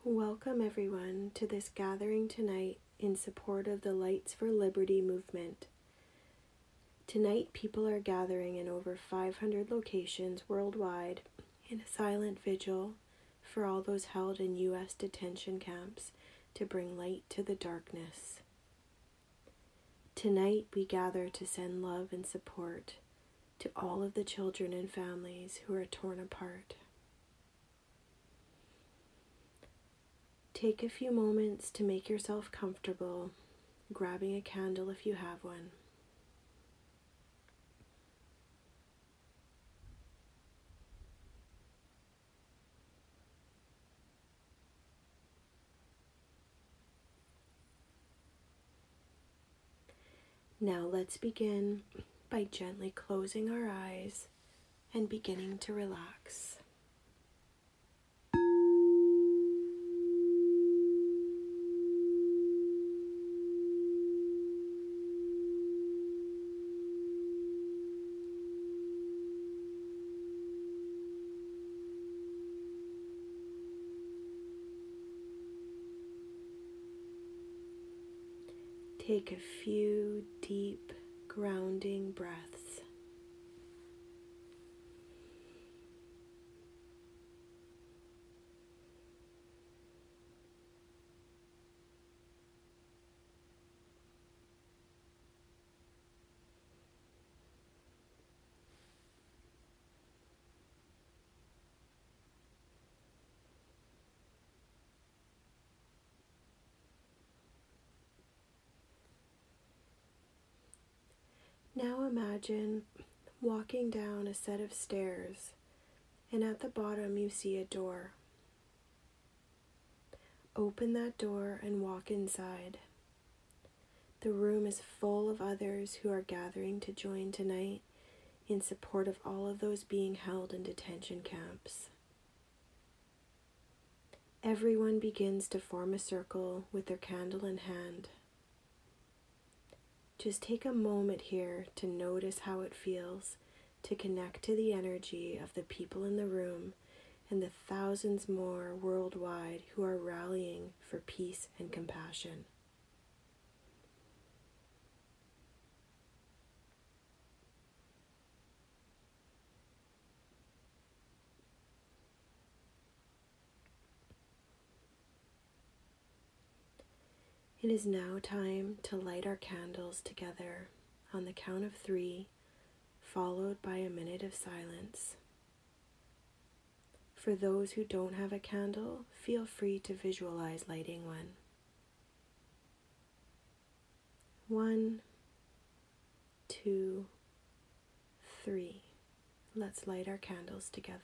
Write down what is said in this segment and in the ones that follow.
Welcome everyone to this gathering tonight in support of the Lights for Liberty movement. Tonight people are gathering in over 500 locations worldwide in a silent vigil for all those held in U.S. detention camps to bring light to the darkness. Tonight we gather to send love and support to all of the children and families who are torn apart. Take a few moments to make yourself comfortable, grabbing a candle if you have one. Now let's begin by gently closing our eyes and beginning to relax. Take a few deep, grounding breaths. Now imagine walking down a set of stairs, and at the bottom you see a door. Open that door and walk inside. The room is full of others who are gathering to join tonight in support of all of those being held in detention camps. Everyone begins to form a circle with their candle in hand. Just take a moment here to notice how it feels to connect to the energy of the people in the room and the thousands more worldwide who are rallying for peace and compassion. It is now time to light our candles together on the count of 3, followed by a minute of silence. For those who don't have a candle, feel free to visualize lighting one. 1, 2, 3. Let's light our candles together.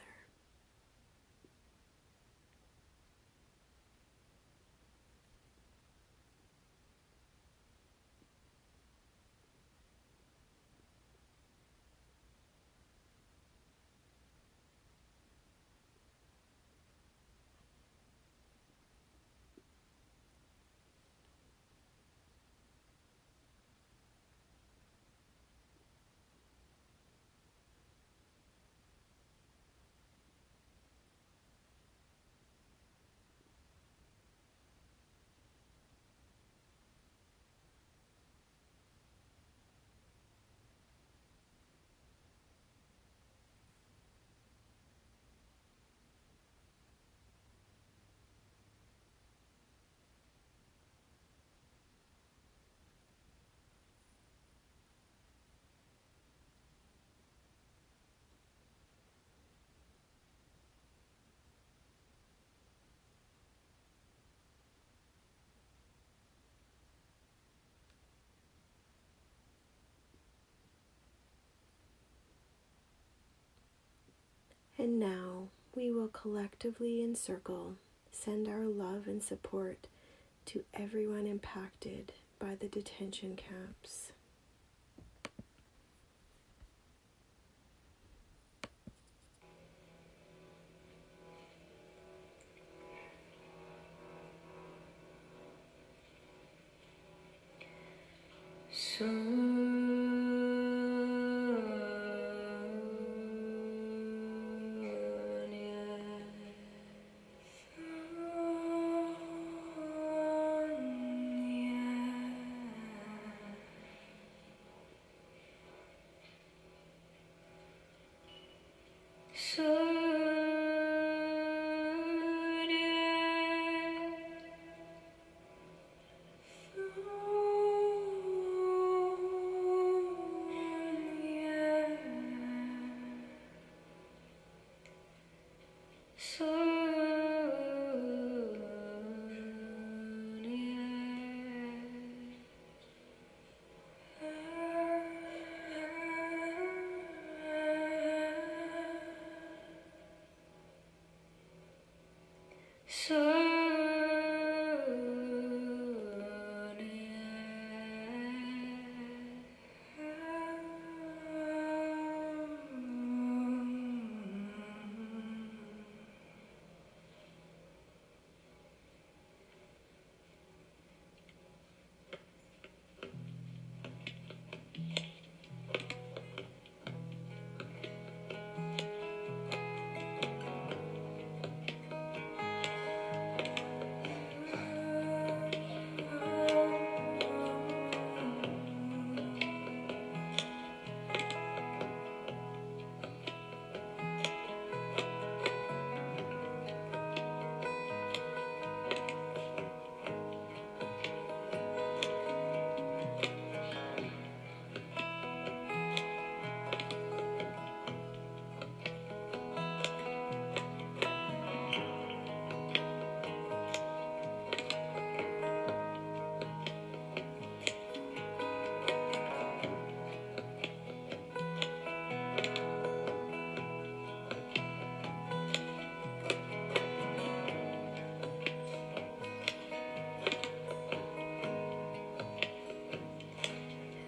And now we will collectively in circle send our love and support to everyone impacted by the detention camps.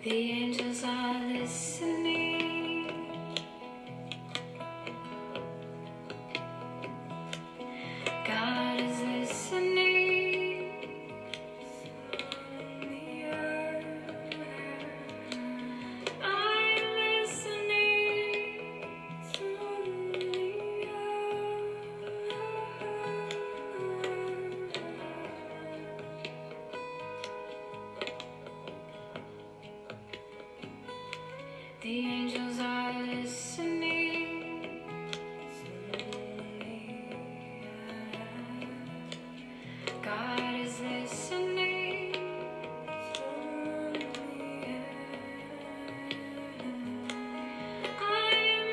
The angels are listening. God is listening. I'm listening. The angels are listening. God is listening. I am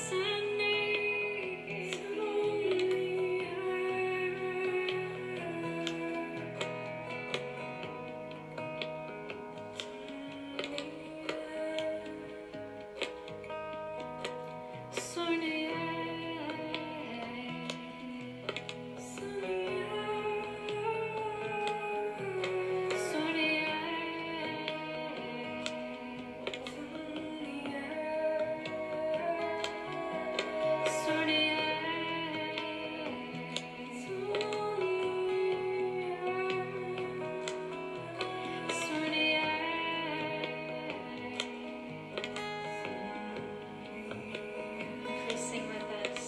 Please sing with us.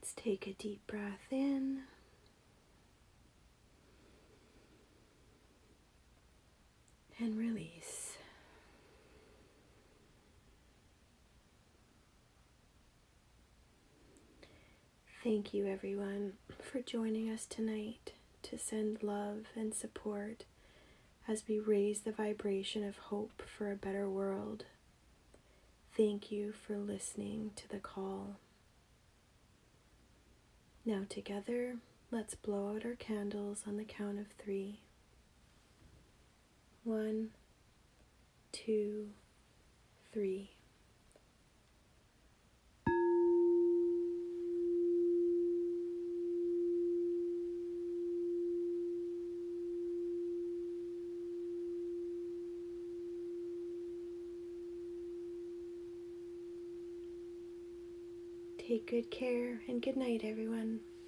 Let's take a deep breath in. And release. Thank you, everyone, for joining us tonight to send love and support as we raise the vibration of hope for a better world. Thank you for listening to the call. Now together, let's blow out our candles on the count of 3. 1, 2, 3. Take good care and good night, everyone.